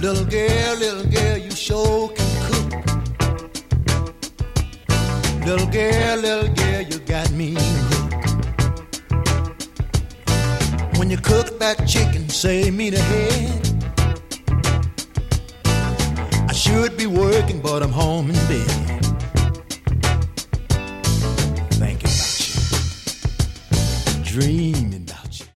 Little girl, you sure can cook. Little girl, you got me hooked. When you cook that chicken, save me the head. I should be working, but I'm home in bed.